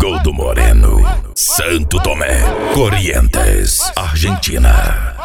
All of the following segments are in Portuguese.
Goldo Moreno, Santo Tomé, Corrientes, Argentina.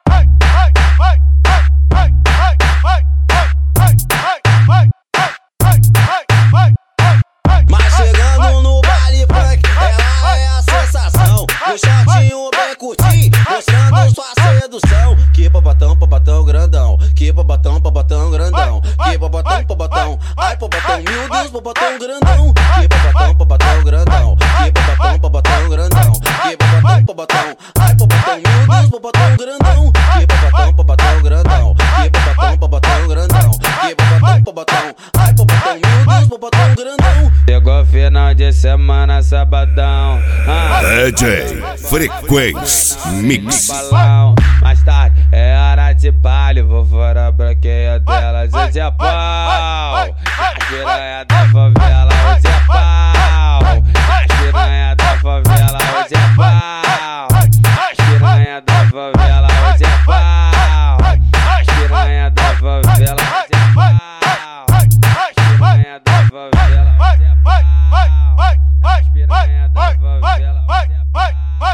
Mas chegando no baile funk, ela é a sensação. O shortinho bem curtinho, mostrando sua sedução. Que babatão grandão, que babatão grandão, que babatão, ai babatão, meu Deus, babatão grandão. Que babatão grandão, que babatão grandão, que babatão, ai babatão, meu Deus, babatão grandão. Que babatão grandão, que babatão grandão, que babatão, ai babatão, meu Deus, babatão grandão. Chegou final de semana, sabadão. DJ Frequência Mix. Balão. Mais tarde é hora de baile, vou fora a branqueia delas, hoje é pau. As piranha da favela, hoje é pau. As piranha da favela, hoje é pau. As piranha da favela, hoje é pau. As piranha da favela, hoje é pau. As piranha da favela, hoje é pau. As piranha da favela, hoje é pau.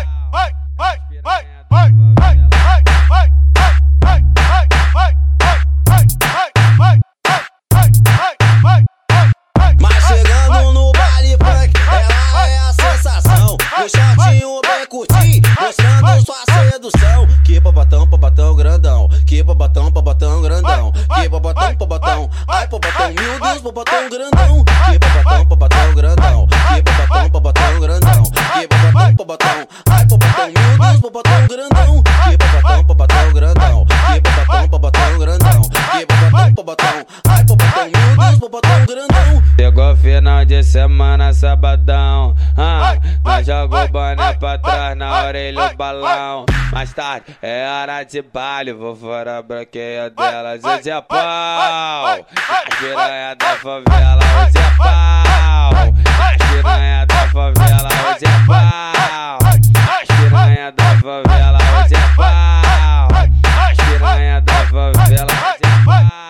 Mas chegando no baile funk, ela é a sensação. O shortinho bem curtinho, mostrando sua sedução. Que babatão grandão, que babatão grandão, que babatão, ai babatão, meu Deus, babatão grandão. Que babatão grandão, que babatão grandão, que babatão, ai babatão, meu Deus, babatão grandão. Que babatão grandão, que babatão grandão, que babatão, ai babatão, meu Deus, babatão grandão. Chegou final de semana, sabadão. Nós joga o boné pra trás, na orelha o balão. Mais tarde é hora de baile, vou fora a branqueia delas, hoje é pau. As piranha da favela, hoje é pau. As piranha da favela, hoje é pau. As piranha da favela, hoje é pau. As piranha da favela, hoje é pau.